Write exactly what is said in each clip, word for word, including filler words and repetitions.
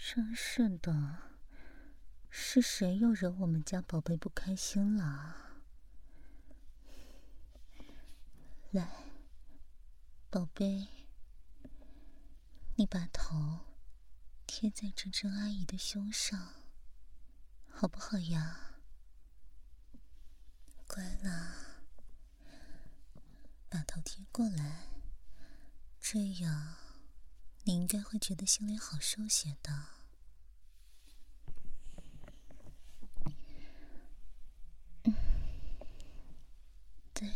真是的，是谁又惹我们家宝贝不开心了？来，宝贝，你把头贴在珍珍阿姨的胸上，好不好呀？乖啦，把头贴过来，这样你应该会觉得心里好受些的。嗯，对，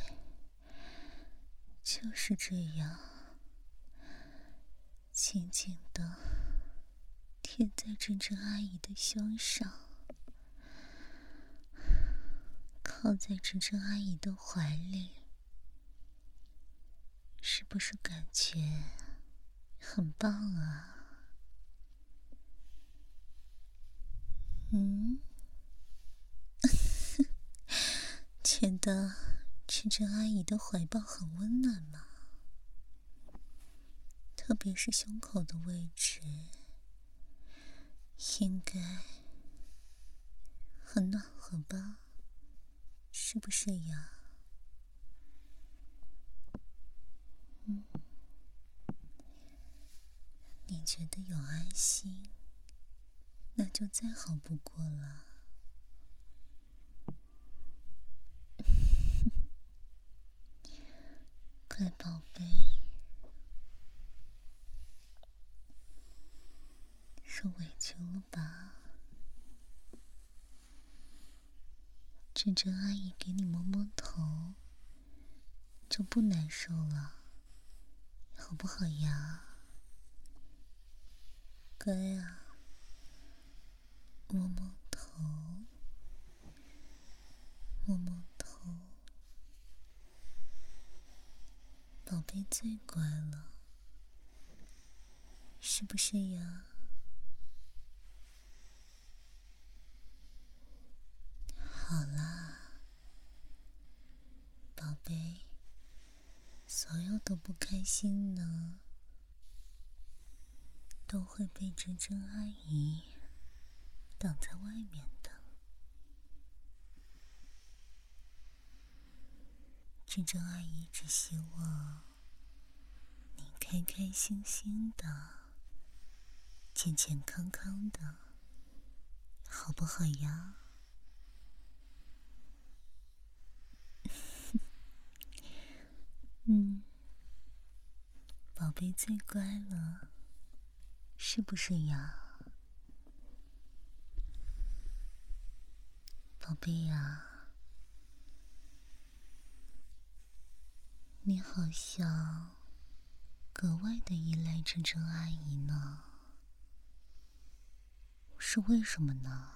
就是这样，轻轻地贴在珍珍阿姨的胸上，靠在珍珍阿姨的怀里，是不是感觉很棒啊？嗯，觉得珍珍阿姨的怀抱很温暖吗？特别是胸口的位置，应该很暖和吧？是不是呀？嗯，你觉得有安心，那就再好不过了。乖宝贝，受委屈了吧？珍珍阿姨给你摸摸头，就不难受了，好不好呀？乖啊，摸摸头，摸摸头，宝贝最乖了，是不是呀？好啦，宝贝，所有的不开心呢，都会被珍珍阿姨挡在外面的。珍珍阿姨只希望你开开心心的，健健康康的，好不好呀？嗯，宝贝最乖了，是不是呀？宝贝呀，你好像格外的依赖珍珍阿姨呢，是为什么呢？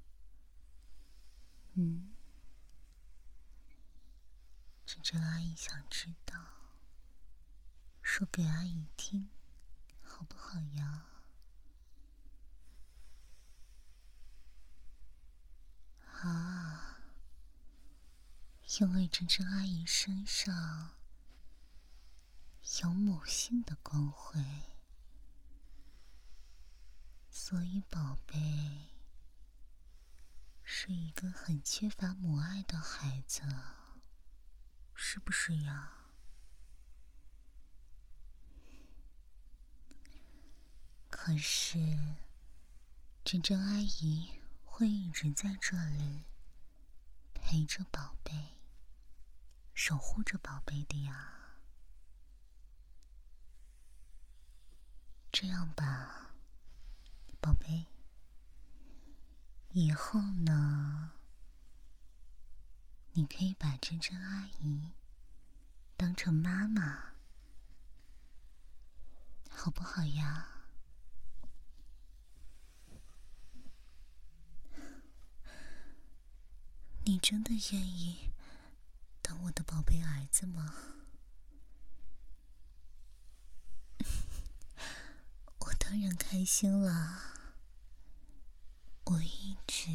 嗯，珍珍阿姨想知道，说给阿姨听，好不好呀？啊，因为珍珍阿姨身上有母性的光辉，所以宝贝是一个很缺乏母爱的孩子，是不是呀？可是珍珍阿姨会一直在这里陪着宝贝，守护着宝贝的呀。这样吧，宝贝，以后呢，你可以把珍珍阿姨当成妈妈，好不好呀？你真的愿意当我的宝贝儿子吗？我当然开心了，我一直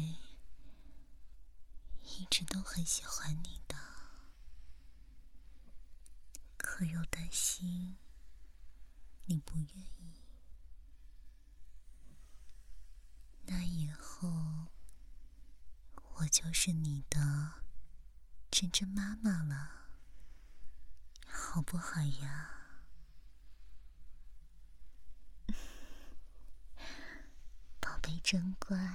一直都很喜欢你的，可又担心你不愿意。 就是你的真真妈妈了，好不好呀？宝贝真乖，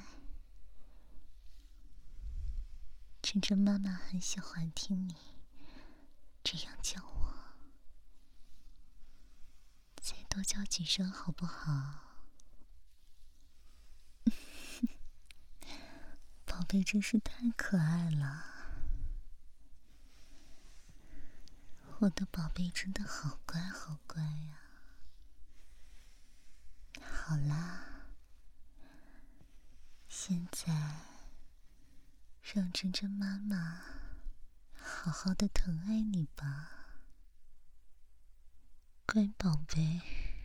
真真妈妈很喜欢听你这样叫我，再多叫几声好不好？宝贝真是太可爱了，我的宝贝真的好乖好乖呀。好啦，现在让真真妈妈好好的疼爱你吧，乖宝贝。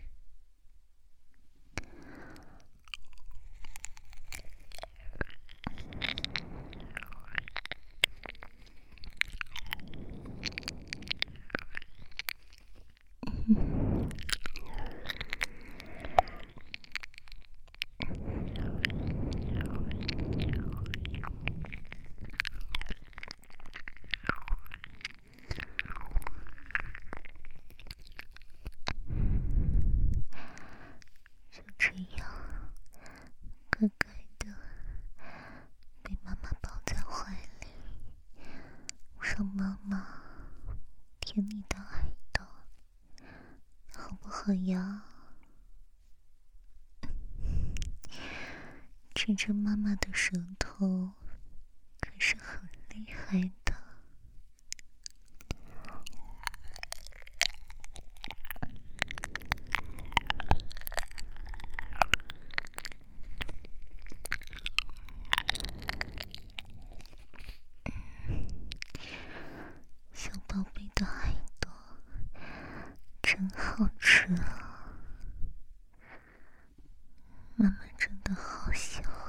就这样乖乖的被妈妈抱在怀里，让妈妈舔你的耳朵，好不好呀？真真妈妈的舌头可是很厉害的。小宝贝的耳朵真好吃啊，妈妈真的好喜欢。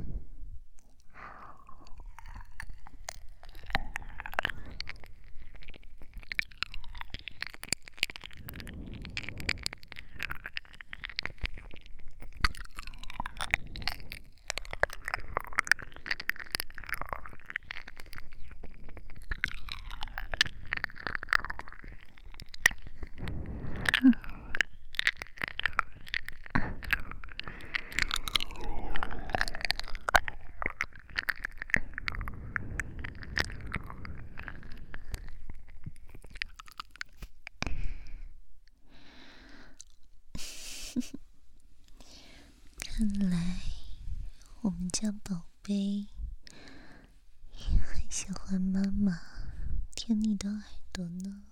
看来我们家宝贝也很喜欢妈妈舔你的耳朵呢。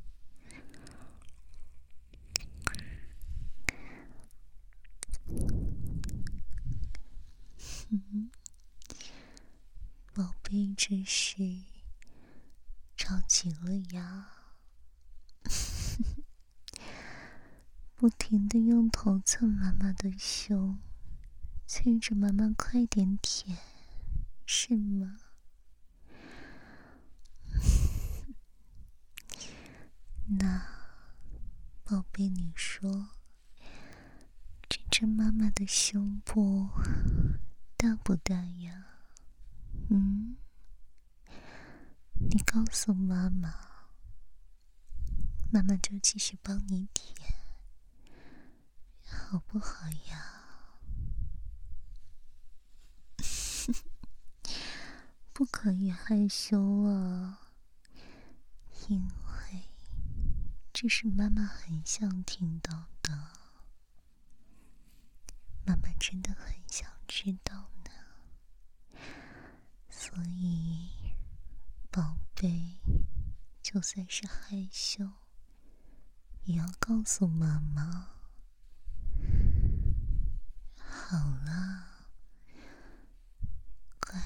嗯，宝贝真是着急了呀，不停地用头蹭妈妈的胸，催着妈妈快点舔，是吗？那宝贝，你说真真妈妈的胸部大不大呀？嗯，你告诉妈妈，妈妈就继续帮你舔，好不好呀？不可以害羞啊，因为这是妈妈很想听到的，妈妈真的很想知道呢。所以，宝贝，就算是害羞，也要告诉妈妈。好了，乖，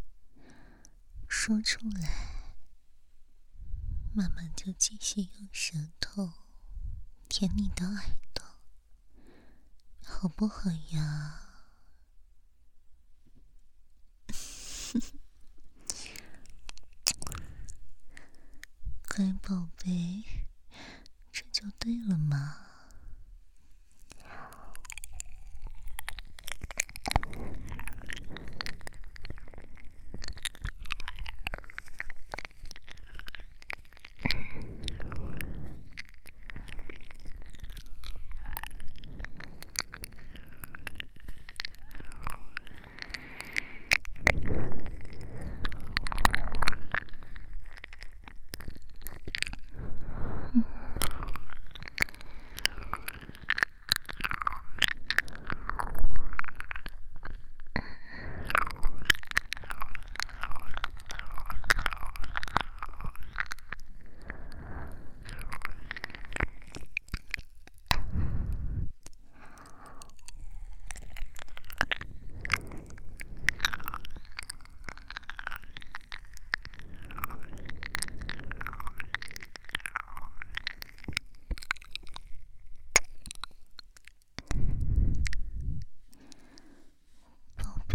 说出来，妈妈就继续用舌头舔你的耳朵，好不好呀？乖宝贝，这就对了嘛。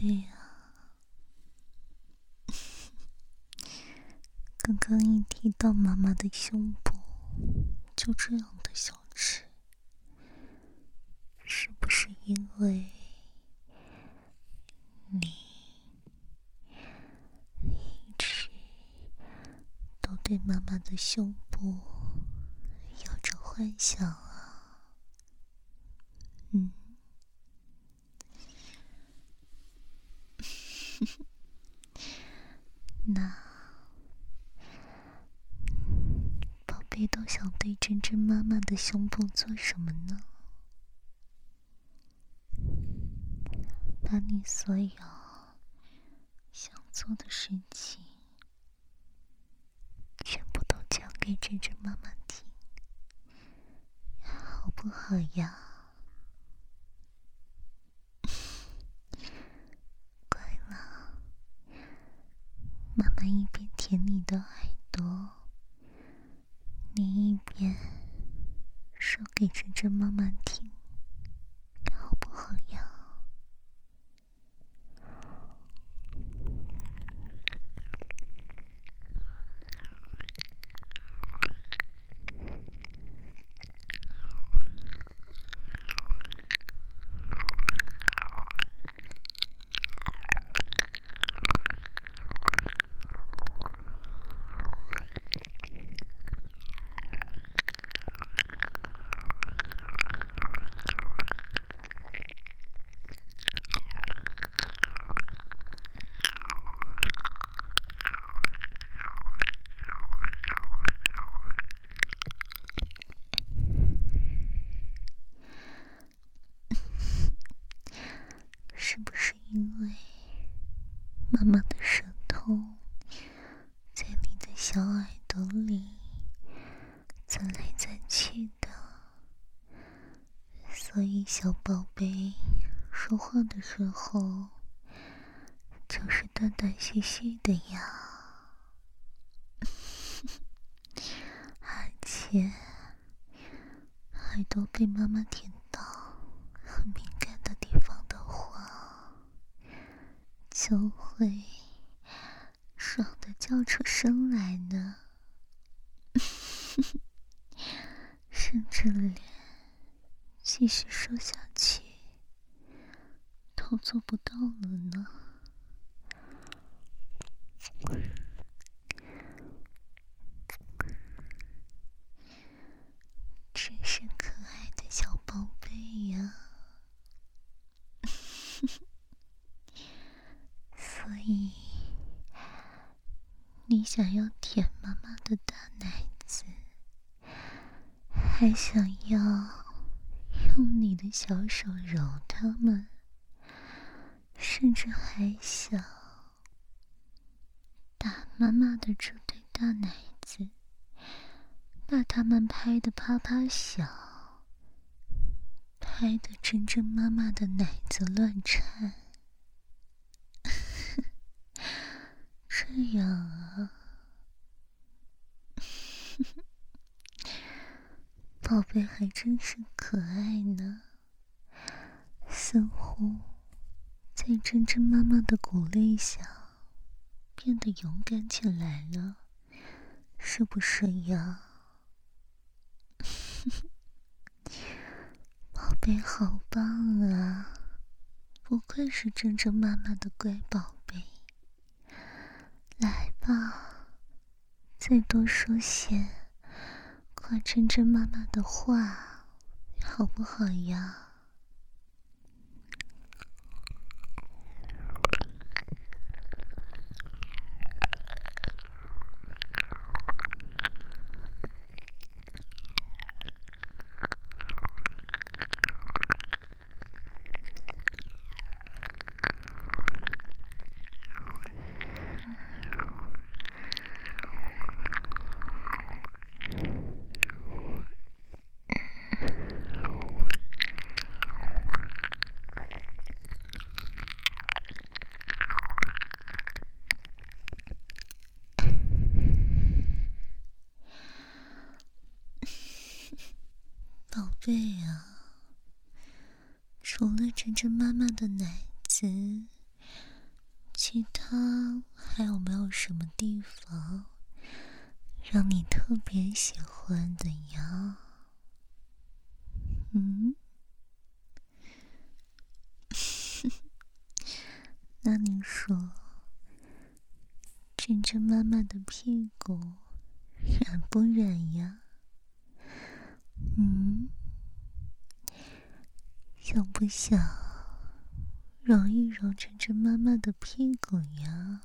贝啊，刚刚一提到妈妈的胸部，就这样的小吃，是不是因为你一直都对妈妈的胸部有着幻想啊？嗯。那宝贝都想对珍珍妈妈的胸部做什么呢？把你所有想做的事情全部都讲给珍珍妈妈听，好不好呀？乖了，妈妈一边舔你的耳朵，你一边说给珍珍妈妈听，好不好呀？是不是因为妈妈的舌头在你的小耳朵里钻来钻去的，所以小宝贝说话的时候就是断断续续的呀？而且耳朵被妈妈舔到很敏感的地方的话，就会爽的叫出声来呢。甚至连继续说下去都做不到了呢。真是可爱的小宝贝呀！所以你想要舔妈妈的大奶子，还想要用你的小手揉它们，甚至还想打妈妈的这对大奶子，把它们拍得啪啪响，拍得珍珍妈妈的奶子乱颤。这样啊，宝贝还真是可爱呢，似乎在珍珍妈妈的鼓励下变得勇敢起来了，是不是呀？宝贝好棒啊，不愧是珍珍妈妈的乖宝贝。来吧，再多说些夸珍珍妈妈的话，好不好呀？宝贝啊，除了珍珍妈妈的奶子， 其他还有没有什么地方让你特别喜欢的呀？嗯？那你说，真真妈妈的屁股软不软呀？嗯？想不想揉一揉真真妈妈的屁股呀？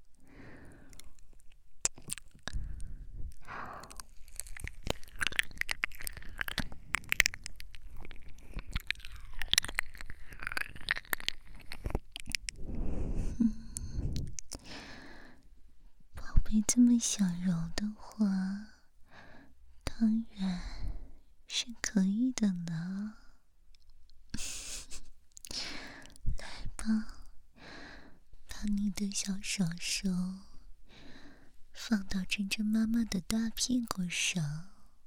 宝贝这么想揉的话，当然是可以的呢。来吧，把你的小手手放到真真妈妈的大屁股上。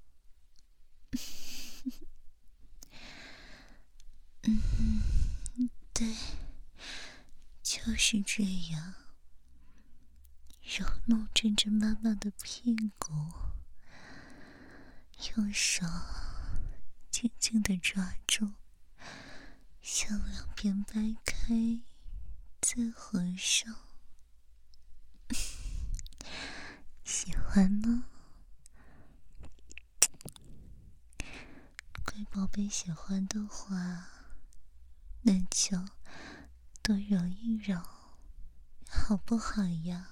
嗯，对，就是这样，揉弄真真妈妈的屁股，用手轻轻地抓住，向两边掰开，再合上。喜欢吗？乖宝贝，喜欢的话，那就多揉一揉，好不好呀？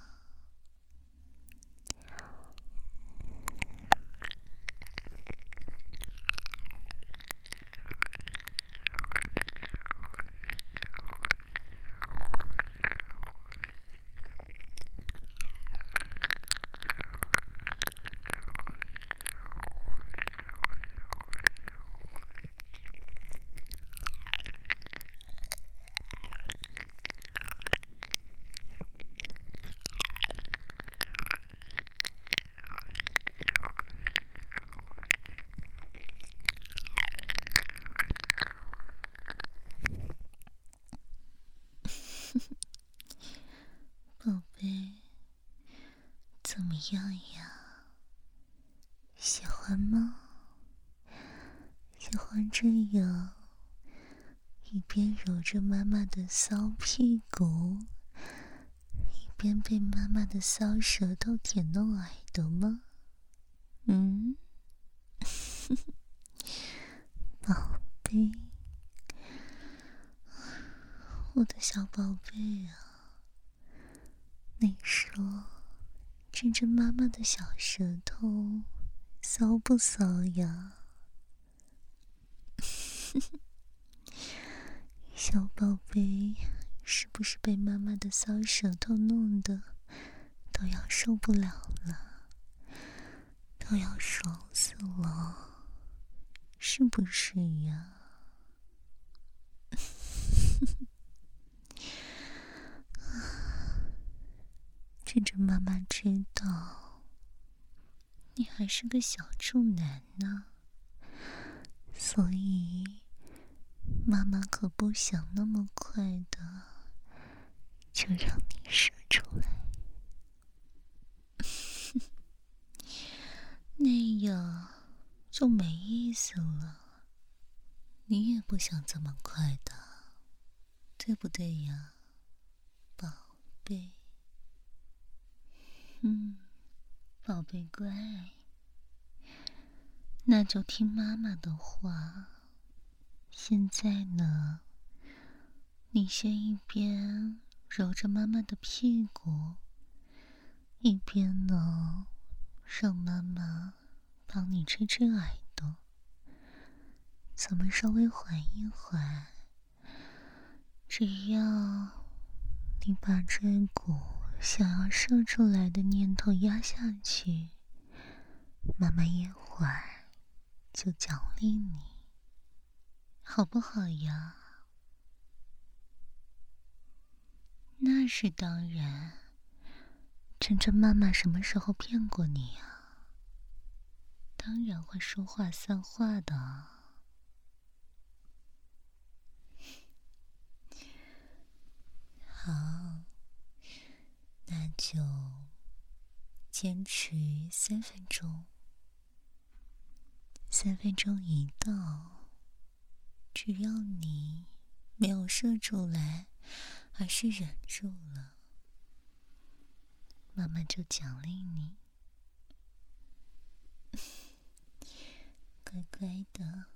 宝贝，怎么样呀？喜欢吗？喜欢这样一边揉着妈妈的骚屁股，一边被妈妈的骚舌头舔弄耳朵吗？嗯？宝贝，我的小宝贝啊，你说真真妈妈的小舌头骚不骚呀？小宝贝，是不是被妈妈的骚舌头弄得都要受不了了，都要爽死了，是不是呀？真真妈妈知道你还是个小处男呢，所以妈妈可不想那么快的就让你射出来，那样就没意思了。你也不想这么快的，对不对呀，宝贝？嗯，宝贝乖，那就听妈妈的话。现在呢，你先一边揉着妈妈的屁股，一边呢让妈妈帮你吹吹耳朵，咱们稍微缓一缓。只要你把这股想要射出来的念头压下去，妈妈一会儿就奖励你，好不好呀？那是当然，真真妈妈什么时候骗过你呀？当然会说话算话的。好， 坚持三分钟。三分钟一到，只要你没有射出来，而是忍住了，妈妈就奖励你，乖乖的。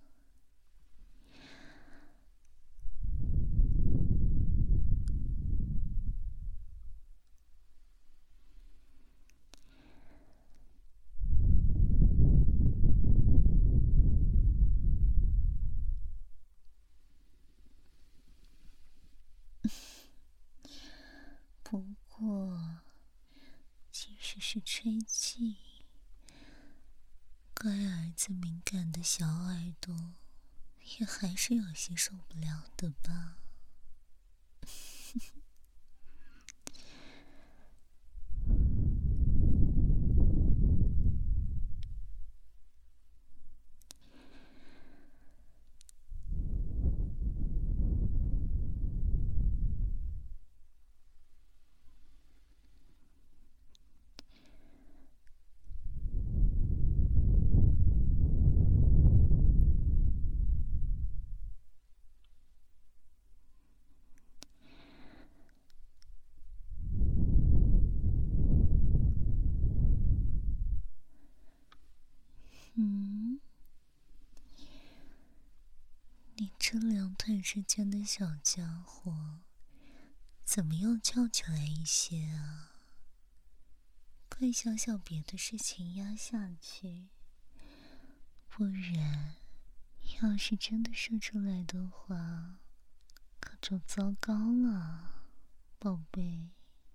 不过，即使是吹气，乖儿子敏感的小耳朵，也还是有些受不了的吧？嗯，你这两腿之间的小家伙，怎么又翘起来一些啊？快想想别的事情压下去，不然，要是真的射出来的话，可就糟糕了，宝贝。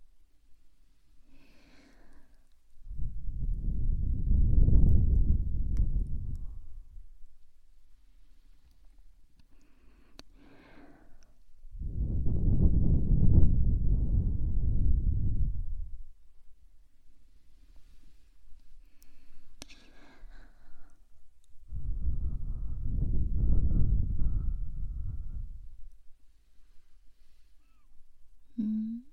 嗯，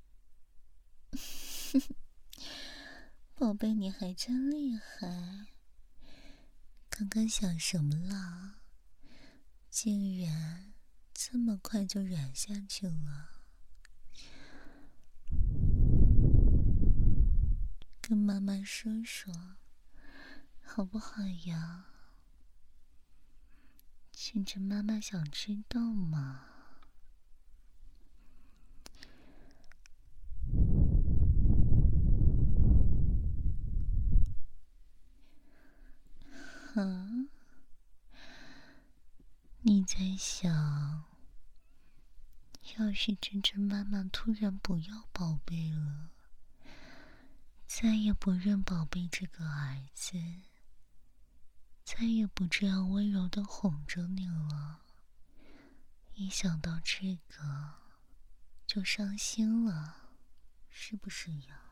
宝贝，你还真厉害。刚刚想什么啦？竟然这么快就软下去了。跟妈妈说说，好不好呀？趁着妈妈想知道嘛。啊？你在想，要是真真妈妈突然不要宝贝了，再也不认宝贝这个儿子，再也不这样温柔地哄着你了，一想到这个就伤心了，是不是呀？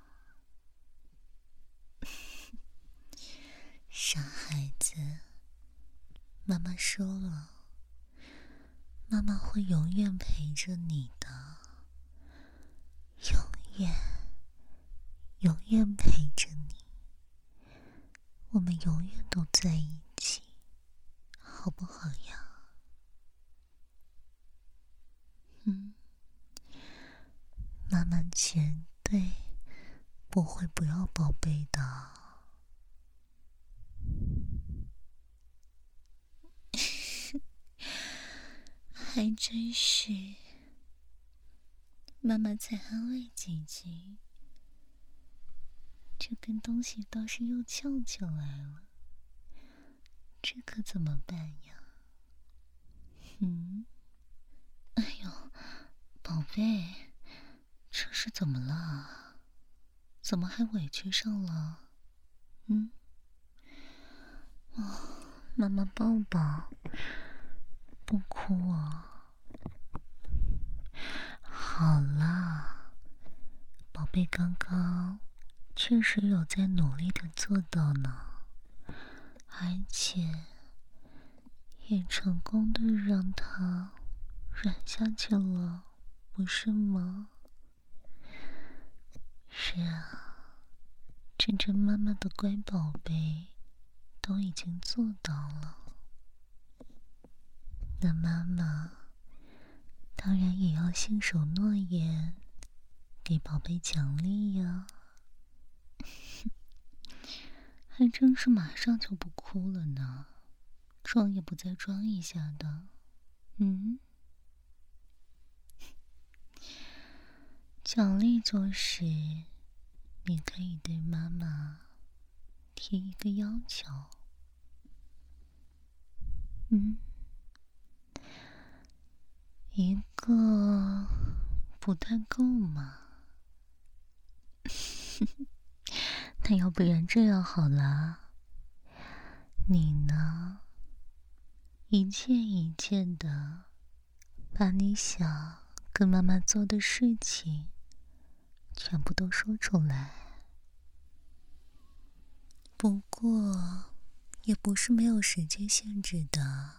傻孩子，妈妈说了，妈妈会永远陪着你的，永远永远陪着你，我们永远都在一起，好不好呀？嗯，妈妈绝对不会不要宝贝的。还真是，妈妈再安慰几句，这根东西倒是又翘起来了，这可怎么办呀？嗯，哎呦，宝贝，这是怎么了？怎么还委屈上了？嗯，哦，妈妈抱抱，不哭啊。好啦，宝贝刚刚确实有在努力的做到呢，而且也成功的让它软下去了，不是吗？是啊， 真真妈妈的乖宝贝都已经做到了，那妈妈当然也要信守诺言，给宝贝奖励呀。还真是马上就不哭了呢，装也不再装一下的。嗯，奖励就是你可以对妈妈提一个要求。嗯，一个不太够嘛。那要不然这样好了，你呢，一件一件的把你想跟妈妈做的事情全部都说出来。不过也不是没有时间限制的。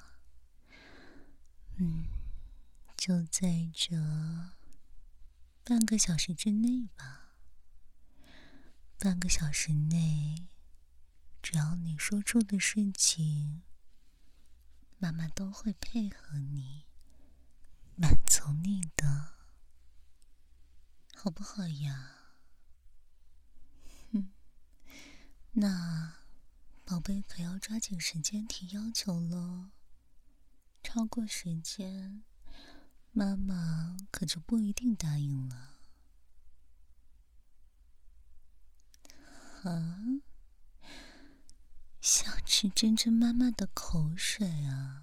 嗯，就在这半个小时之内吧。半个小时内，只要你说出的事情，妈妈都会配合你，满足你的，好不好呀？嗯，那宝贝可要抓紧时间提要求咯，超过时间，妈妈可就不一定答应了。啊？想吃真真妈妈的口水啊？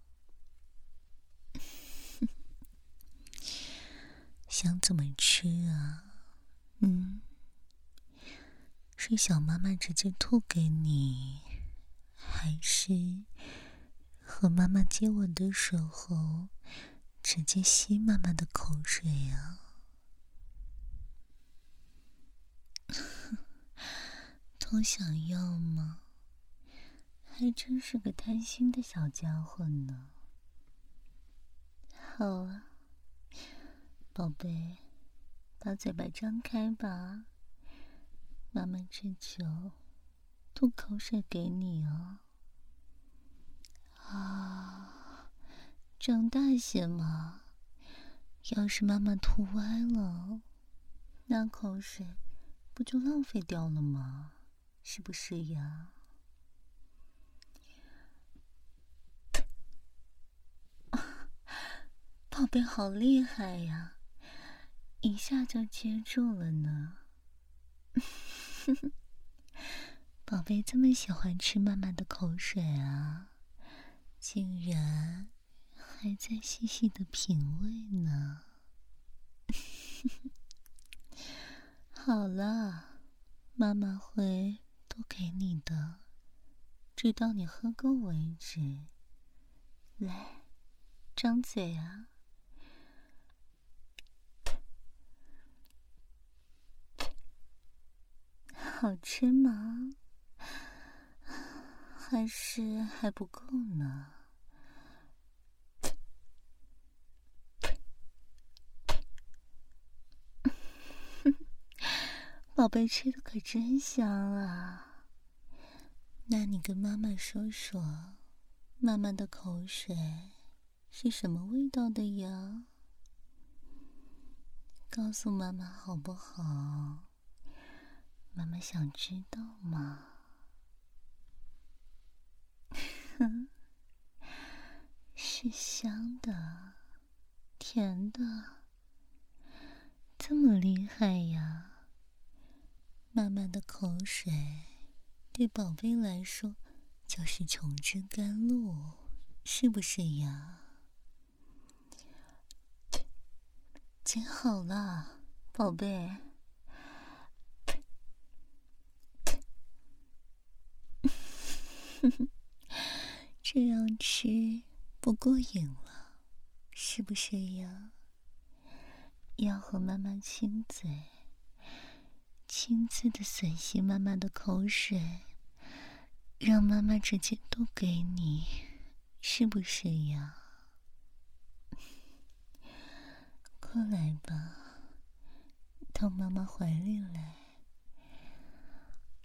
想怎么吃啊？嗯，是小妈妈直接吐给你，还是和妈妈接吻的时候直接吸妈妈的口水啊？都想要吗？还真是个贪心的小家伙呢。好啊，宝贝，把嘴巴张开吧，妈妈这就吐口水给你哦。啊，张大些嘛，要是妈妈吐歪了，那口水不就浪费掉了吗？是不是呀？宝贝好厉害呀，一下就接住了呢。宝贝这么喜欢吃妈妈的口水啊，竟然还在细细的品味呢。好了，妈妈会多给你的，直到你喝够为止。来，张嘴啊！好吃吗？还是还不够呢？宝贝吃的可真香啊！那你跟妈妈说说，妈妈的口水是什么味道的呀？告诉妈妈好不好？妈妈想知道嘛。是香的，甜的，这么厉害呀！妈妈的口水对宝贝来说就是琼脂甘露，是不是呀？真好啦，宝贝。这样吃不过瘾了，是不是呀？要和妈妈亲嘴，亲自的吮吸妈妈的口水，让妈妈直接都给你，是不是呀？过来吧，到妈妈怀里来。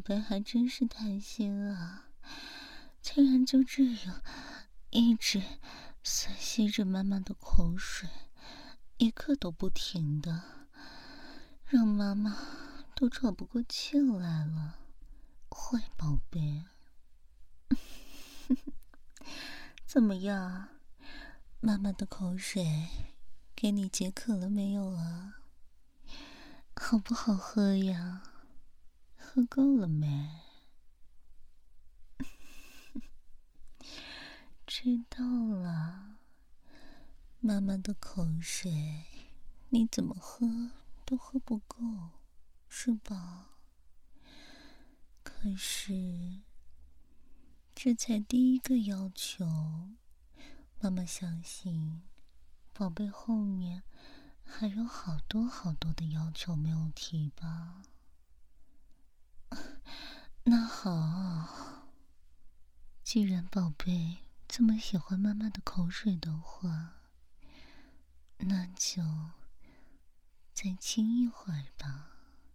贝还真是贪心啊，竟然就这样一直吮吸着妈妈的口水，一刻都不停的，让妈妈都喘不过气来了。坏宝贝，怎么样？妈妈的口水给你解渴了没有啊？好不好喝呀？喝够了没？知道了，妈妈的口水你怎么喝都喝不够，是吧？可是这才第一个要求，妈妈相信宝贝后面还有好多好多的要求没有提吧。那好，既然宝贝这么喜欢妈妈的口水的话，那就再亲一会儿吧。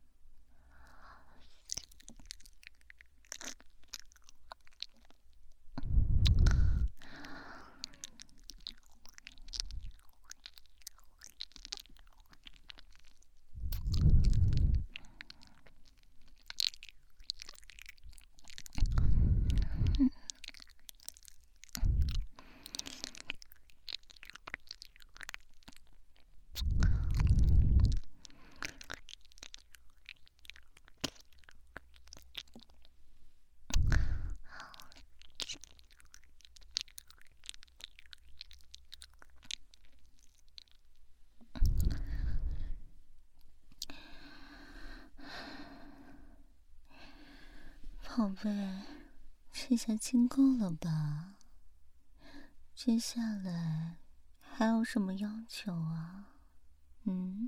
宝贝，这下亲够了吧？接下来还有什么要求啊？嗯？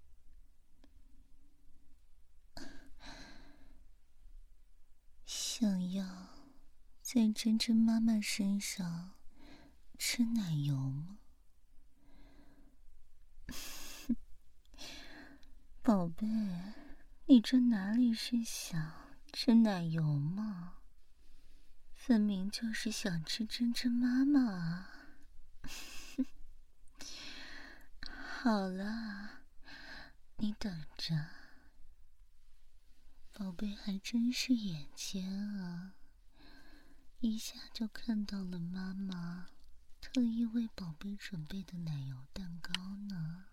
想要在珍珍妈妈身上吃奶油吗？宝贝，你这哪里是想吃奶油嘛？分明就是想吃珍珍妈妈啊！好了，你等着，宝贝还真是眼尖啊，一下就看到了妈妈特意为宝贝准备的奶油蛋糕呢。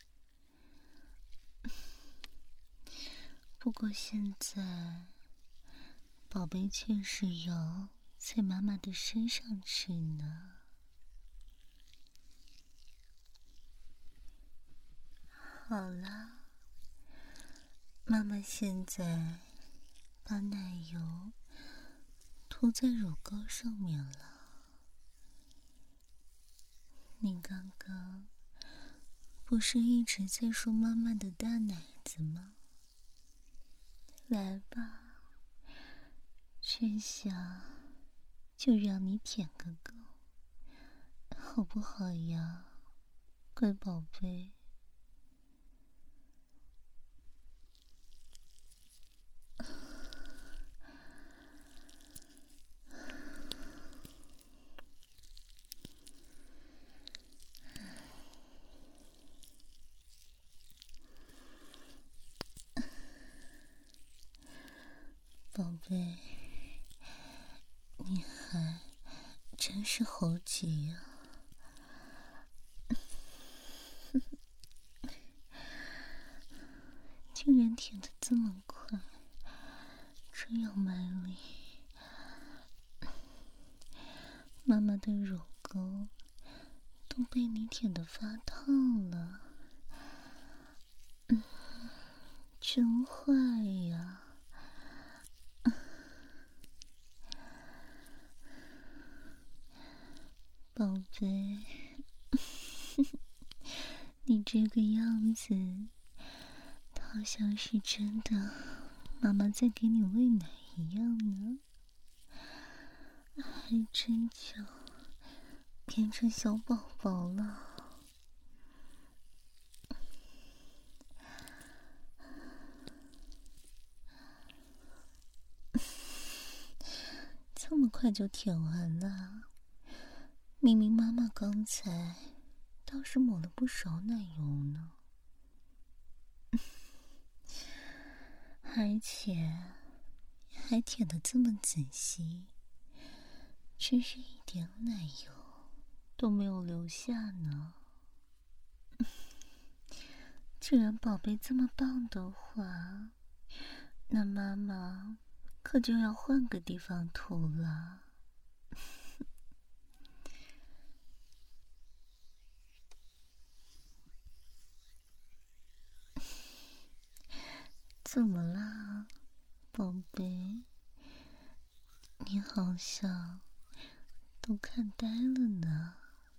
不过现在，宝贝却是要在妈妈的身上吃呢。好了，妈妈现在把奶油涂在乳沟上面了。你刚刚不是一直在说妈妈的大奶子吗？来吧，这下就让你舔个够，好不好呀，乖宝贝？宝贝，你还真是猴急呀！竟然舔得这么快，这样卖力，妈妈的乳沟都被你舔得发烫了，嗯，真坏呀！宝贝，你这个样子，好像是真的妈妈在给你喂奶一样呢，还真就变成小宝宝了。 快就舔完了。明明妈妈刚才倒是抹了不少奶油呢，而且还舔得这么仔细，真是一点奶油都没有留下呢。既然宝贝这么棒的话，那妈妈可就要换个地方涂了。怎么啦，宝贝？你好像都看呆了呢。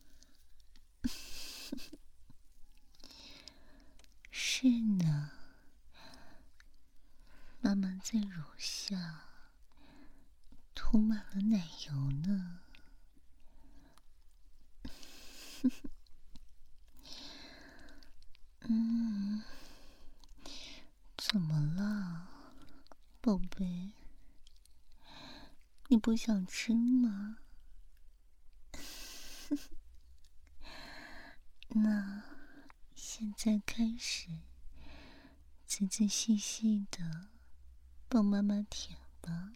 是呢，妈妈在乳下涂满了奶油呢。嗯，怎么了，宝贝？你不想吃吗？那现在开始仔仔细细的帮妈妈舔吧。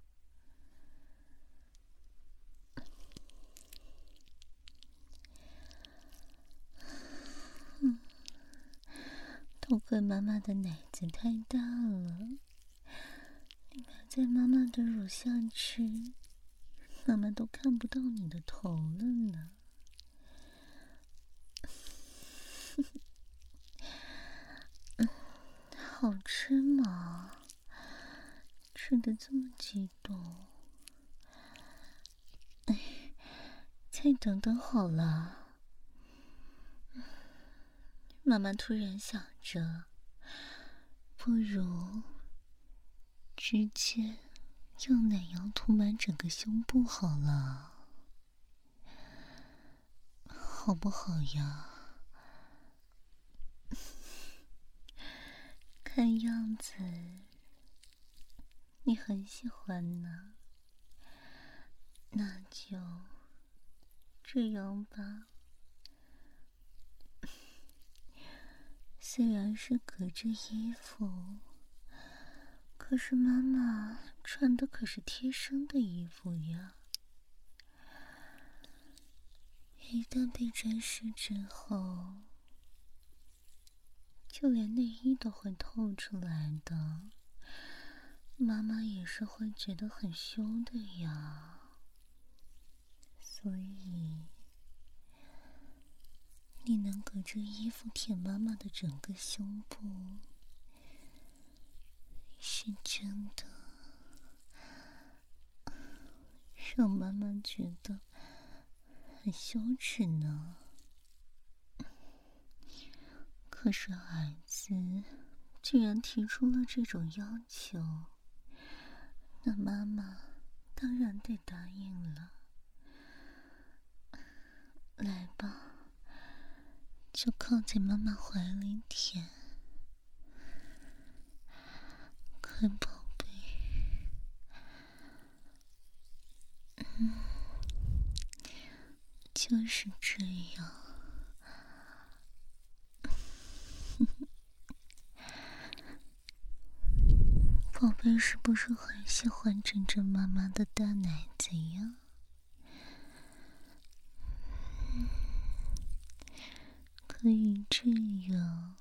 嗯，都怪妈妈的奶子太大了，你还在妈妈的乳下吃，妈妈都看不到你的头了呢。好吃吗？吃得这么激动。哎，再等等好了。妈妈突然想着，不如直接用奶油涂满整个胸部好了，好不好呀？看样子你很喜欢呢，那就这样吧。虽然是隔着衣服，可是妈妈穿的可是贴身的衣服呀，一旦被沾湿之后，就连内衣都会透出来的，妈妈也是会觉得很羞的呀。所以你能隔着衣服舔妈妈的整个胸部，是真的让妈妈觉得很羞耻呢。可是儿子既然提出了这种要求，那妈妈当然得答应了。来吧，就靠在妈妈怀里舔，乖宝贝。嗯，就是这样。宝贝是不是很喜欢枕着妈妈的大奶子呀？嗯，可以这样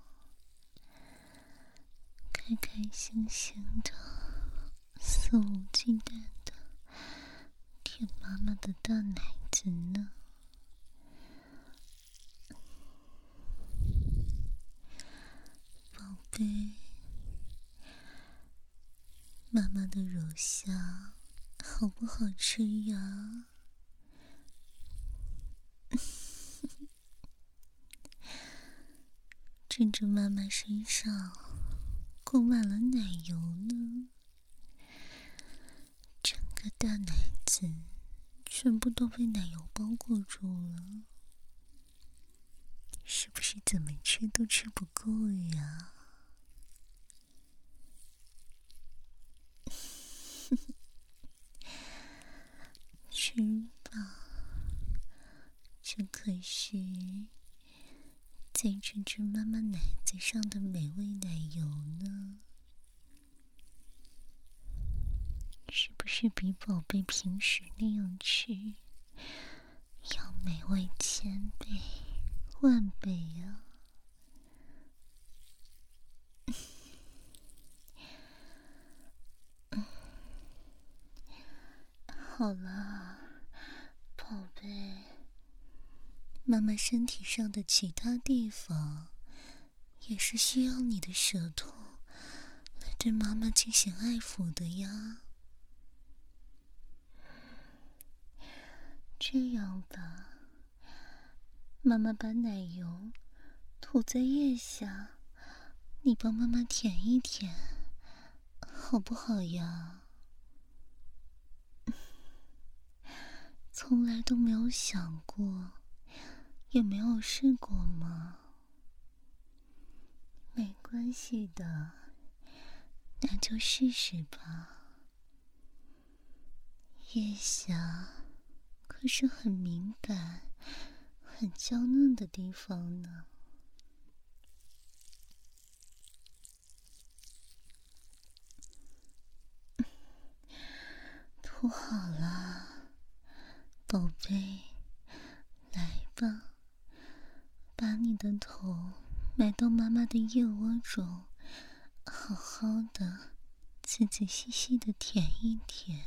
开开心心的、肆无忌惮的舔妈妈的大奶子呢。宝贝，妈妈的乳香好不好吃呀？枕着妈妈身上裹满了奶油呢，整个大奶子全部都被奶油包裹住了，是不是怎么吃都吃不够呀？ 这可是在这只妈妈奶子上的美味奶油呢，是不是比宝贝平时那样吃要美味千倍万倍呀？好了，宝贝，妈妈身体上的其他地方也是需要你的舌头来对妈妈进行爱抚的呀。这样吧，妈妈把奶油涂在腋下，你帮妈妈舔一舔，好不好呀？从来都没有想过，也没有试过吗？没关系的，那就试试吧。腋下可是很敏感、很娇嫩的地方呢。涂好了，宝贝，来吧，把你的头埋到妈妈的腋窝中，好好的，仔仔细细的舔一舔。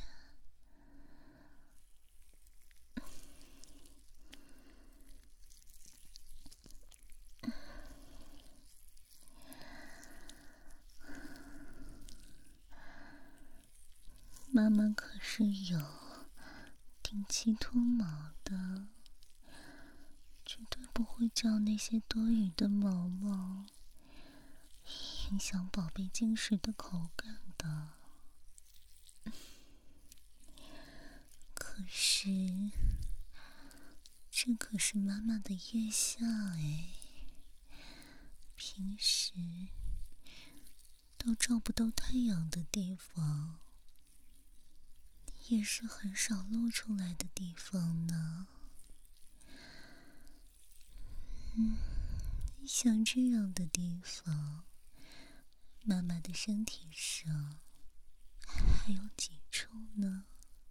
妈妈可是有定期脱毛的，绝对不会叫那些多余的毛毛影响宝贝进食的口感的。可是，这可是妈妈的腋下哎，平时都照不到太阳的地方，也是很少露出来的地方呢。嗯，像这样的地方，妈妈的身体上还有几处呢？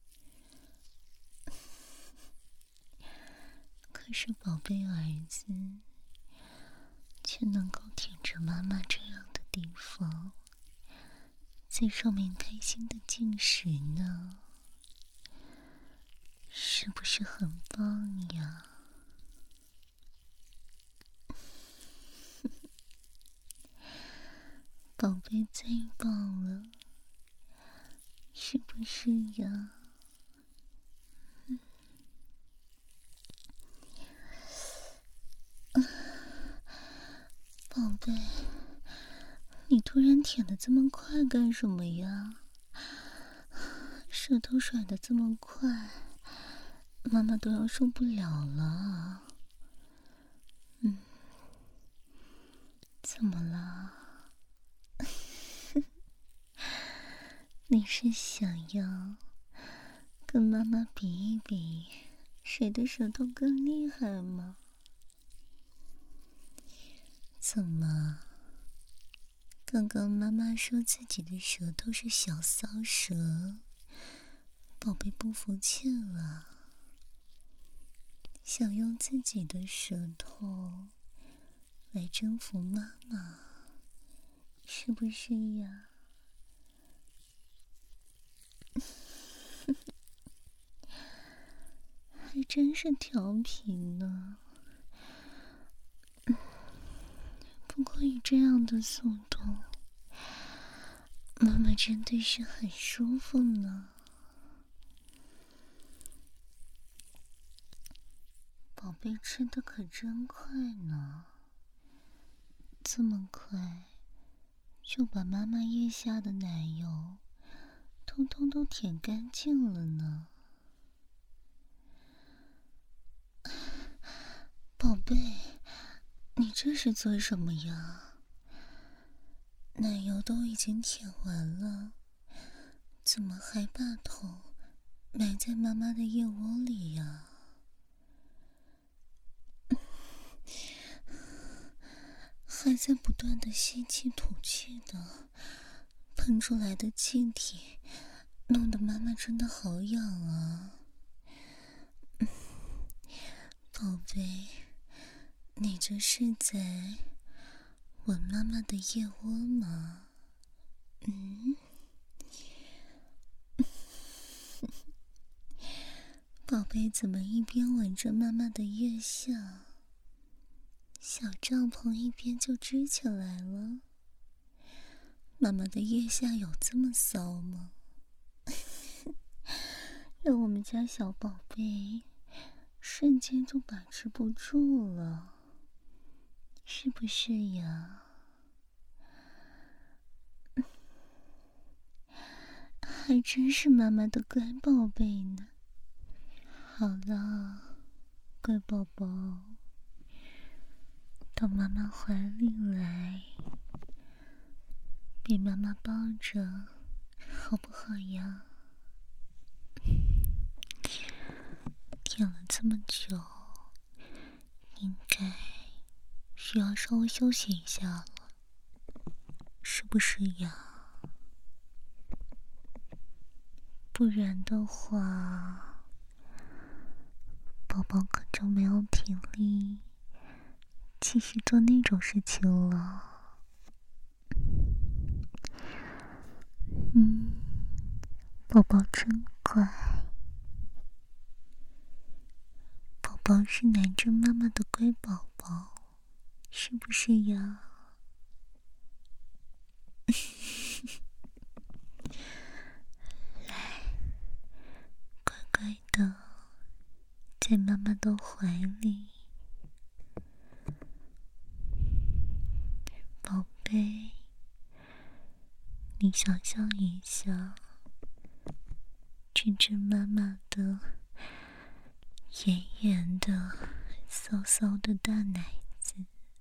可是宝贝儿子却能够舔着妈妈这样的地方，在上面开心的进食呢，是不是很棒呀？宝贝最棒了，是不是呀？宝贝，你突然舔得这么快干什么呀？舌头甩得这么快，妈妈都要受不了了。嗯，怎么了？你是想要跟妈妈比一比，谁的舌头更厉害吗？怎么？刚刚妈妈说自己的舌头是小骚舌，宝贝不服气了，想用自己的舌头来征服妈妈，是不是呀？还真是调皮呢。不过以这样的速度，妈妈真的是很舒服呢。宝贝吃的可真快呢，这么快就把妈妈腋下的奶油通通都舔干净了呢。宝贝，你这是做什么呀？奶油都已经舔完了，怎么还把头埋在妈妈的腋窝里呀？ 还在不断的吸气吐气的，喷出来的气体弄得妈妈真的好痒啊。嗯，宝贝，你这是在吻妈妈的腋窝吗？嗯，宝贝怎么一边吻着妈妈的腋下，小帐篷一边就支起来了？妈妈的腋下有这么骚吗？让我们家小宝贝瞬间就把持不住了，是不是呀？还真是妈妈的乖宝贝呢。好了，乖宝宝，到妈妈怀里来，被妈妈抱着，好不好呀？舔了这么久，应该需要稍微休息一下了，是不是呀？不然的话，宝宝可就没有体力继续做那种事情了。嗯，宝宝真乖，宝宝是男着妈妈的乖宝宝，是不是呀？来，乖乖的在妈妈的怀里，宝贝，你想象一下，真正妈妈的圆圆的骚骚的大奶子，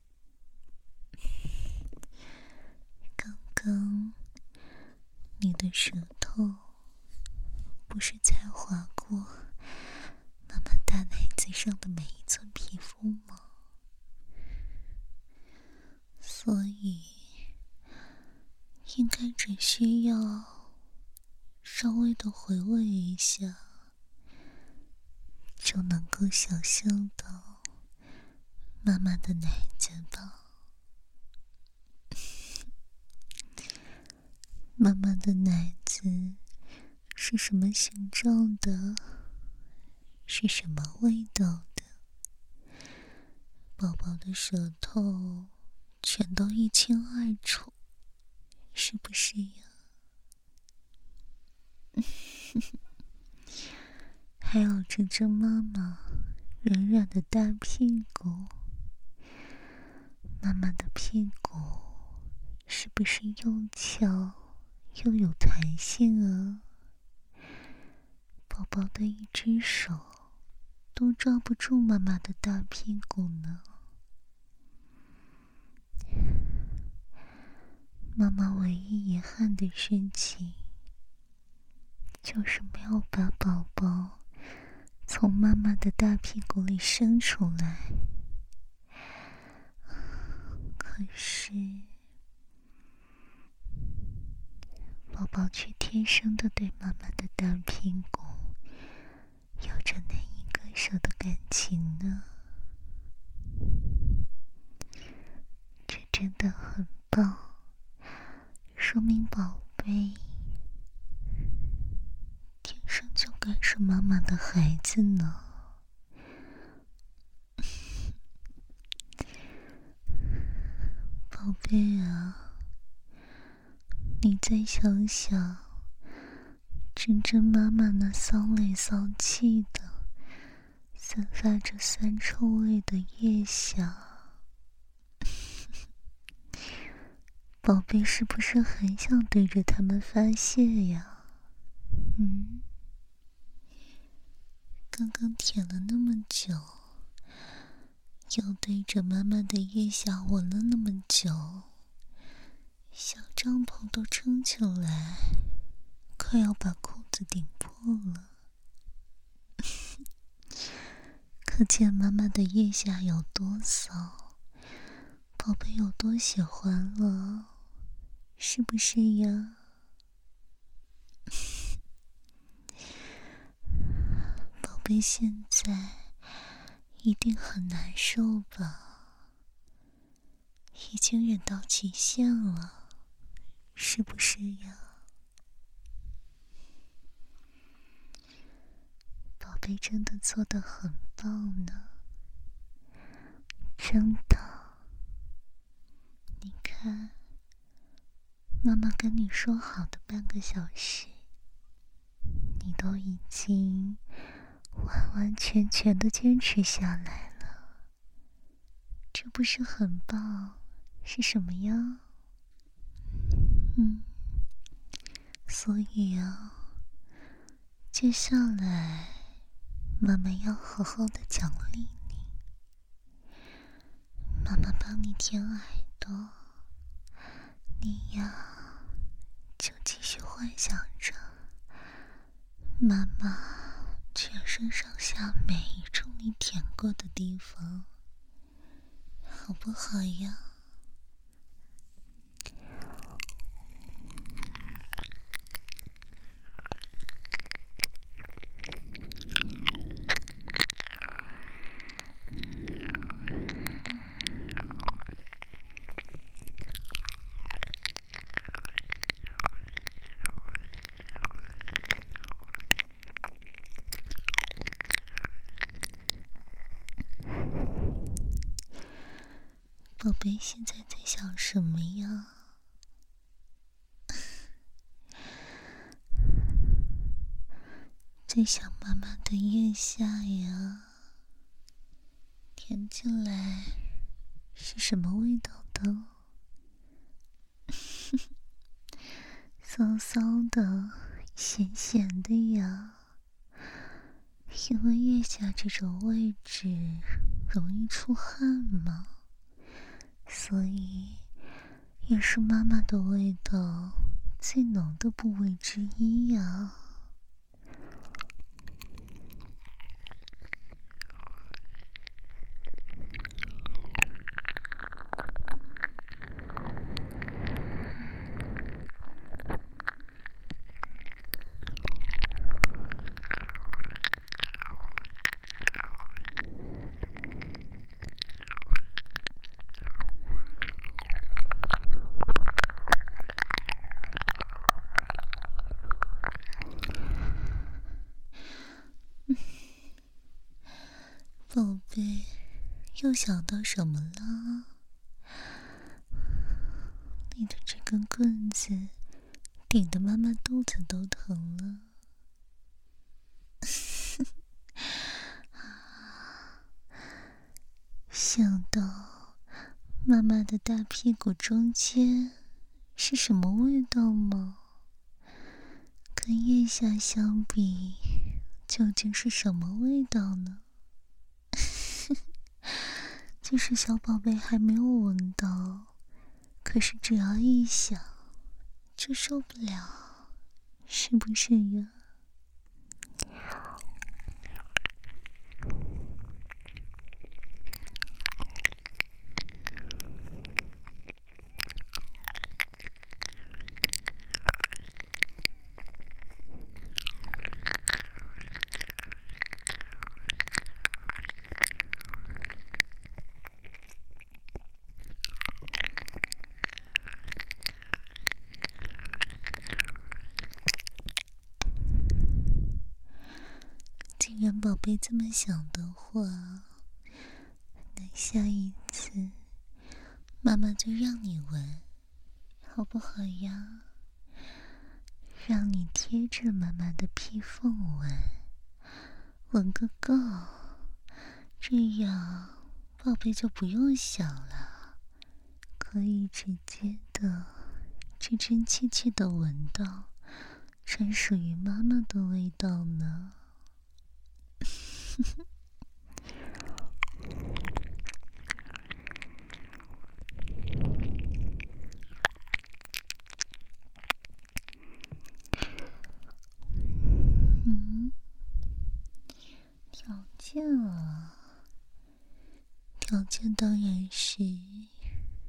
刚刚你的舌头不是才划过妈妈大奶子上的每一寸皮肤吗？所以应该只需要稍微的回味一下，就能够想象到妈妈的奶子吧。妈妈的奶子是什么形状的？是什么味道的？宝宝的舌头全都一清二楚，是不是呀？还有真正妈妈软软的大屁股，妈妈的屁股是不是又翘又有弹性啊？宝宝的一只手都抓不住妈妈的大屁股呢。妈妈唯一遗憾的事情，就是没有把宝宝从妈妈的大屁股里生出来。可是宝宝却天生的对妈妈的大屁股有着难以割舍的感情呢。这真的很棒，说明宝贝天生就该是妈妈的孩子呢。宝贝啊，你再想想，真正妈妈那骚累骚气的散发着酸臭味的腋下，宝贝是不是很想对着他们发泄呀？嗯，刚刚舔了那么久，又对着妈妈的腋下吻了那么久，小帐篷都撑起来，快要把裤子顶破了。可见妈妈的腋下有多骚， 宝贝有多喜欢了，是不是呀？宝贝现在一定很难受吧？已经忍到极限了，是不是呀？宝贝真的做得很棒呢，真的。你看，妈妈跟你说好的半个小时，你都已经完完全全的坚持下来了，这不是很棒？是什么呀？嗯，所以啊，接下来妈妈要好好的奖励你，妈妈帮你舔耳朵，你呀就继续幻想着妈妈全身上下每一处你舔过的地方，好不好呀？宝贝现在在想什么呀？在想妈妈的腋下呀，舔起来是什么味道的？骚骚的，咸咸的呀。因为腋下这种位置容易出汗嘛，所以也是妈妈的味道最浓的部位之一呀。宝贝，又想到什么了？你的这根棍子顶得妈妈肚子都疼了。想到妈妈的大屁股中间是什么味道吗？跟腋下相比，究竟是什么味道呢？即使小宝贝还没有闻到，可是只要一想就受不了，是不是呀？既然宝贝这么想的话，那下一次妈妈就让你闻，好不好呀？让你贴着妈妈的屁缝闻，闻个够，这样宝贝就不用想了，可以直接的真真切切的闻到专属于妈妈的味道呢。嗯，条件啊，条件当然是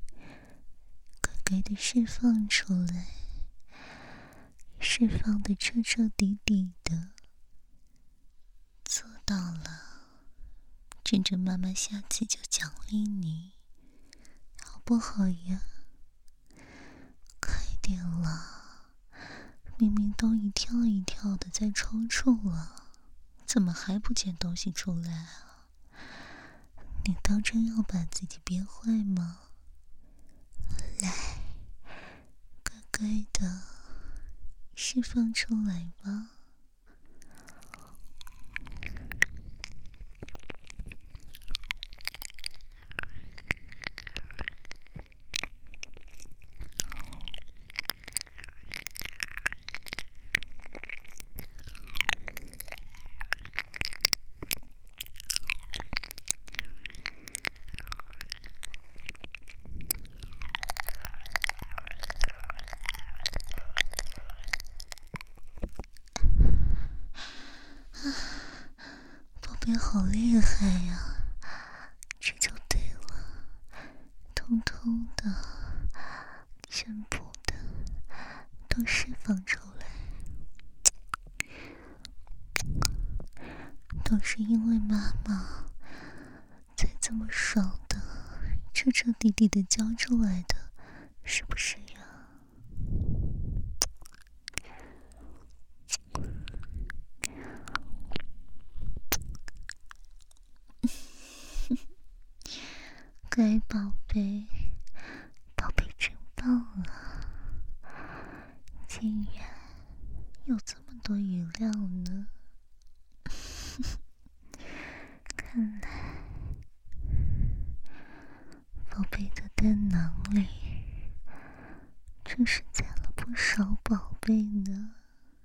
该的释放出来，释放的彻彻底底的。做到了，真正妈妈下次就奖励你，好不好呀？快点了，明明都一跳一跳的在抽搐了，怎么还不捡东西出来啊？你当真要把自己憋坏吗？来，乖乖的释放出来吧。宝贝好厉害呀，这就对了，通通的全部的都释放出来，都是因为妈妈才这么爽的彻彻底底的交出来的，是不是呀？乖宝贝，宝贝真棒啊，竟然有这么多余量呢。看来宝贝的蛋囊里真是攒了不少宝贝呢。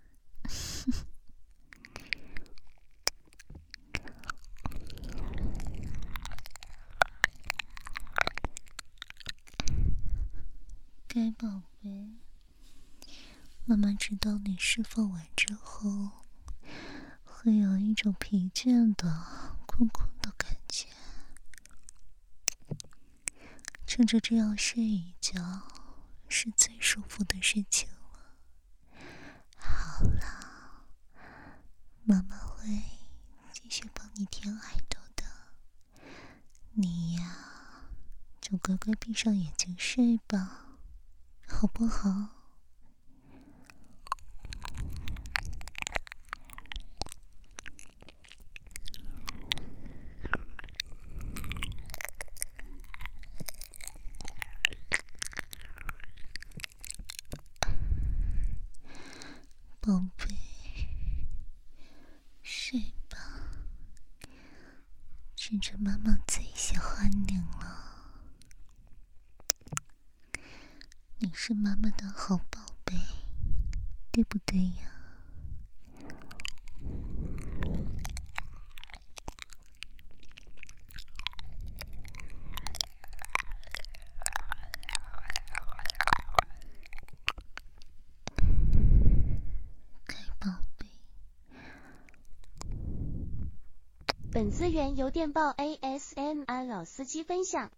该宝贝，妈妈知道你释放完之后会有一种疲倦的困困的感觉，趁着这样睡一觉是最舒服的事情了。好了，妈妈会继续帮你舔耳朵的，你呀就乖乖闭上眼睛睡吧，好不好？宝贝，睡吧，趁着妈妈最喜欢你了。你是妈妈的好宝贝，对不对呀？该宝贝。 本资源由电报 A S M R 老司机分享。